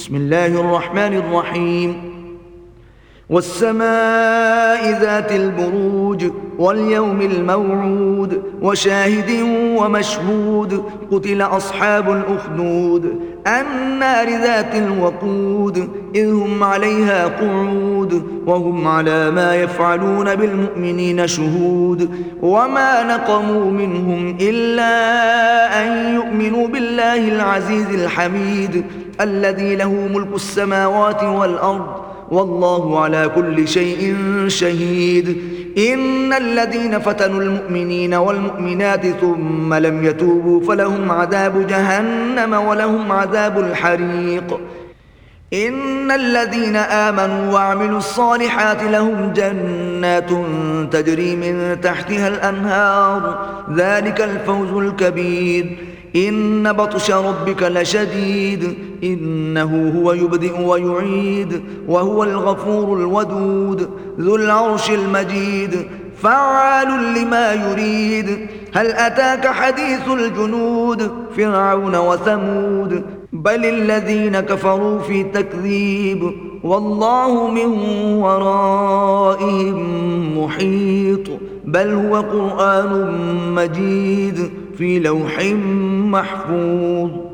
بسم الله الرحمن الرحيم والسماء ذات البروج واليوم الموعود وشاهد ومشهود قتل أصحاب الأخدود النار ذات الوقود إذ هم عليها قعود وهم على ما يفعلون بالمؤمنين شهود وما نقموا منهم إلا أن يؤمنوا بالله العزيز الحميد الذي له ملك السماوات والأرض والله على كل شيء شهيد إن الذين فتنوا المؤمنين والمؤمنات ثم لم يتوبوا فلهم عذاب جهنم ولهم عذاب الحريق إن الذين آمنوا وعملوا الصالحات لهم جنات تجري من تحتها الأنهار ذلك الفوز الكبير إن بطش ربك لشديد إنه هو يبدئ ويعيد وهو الغفور الودود ذو العرش المجيد فعال لما يريد هل أتاك حديث الجنود فرعون وثمود بل الذين كفروا في تكذيب والله من ورائهم محيط بل هو قرآن مجيد في لوح محفوظ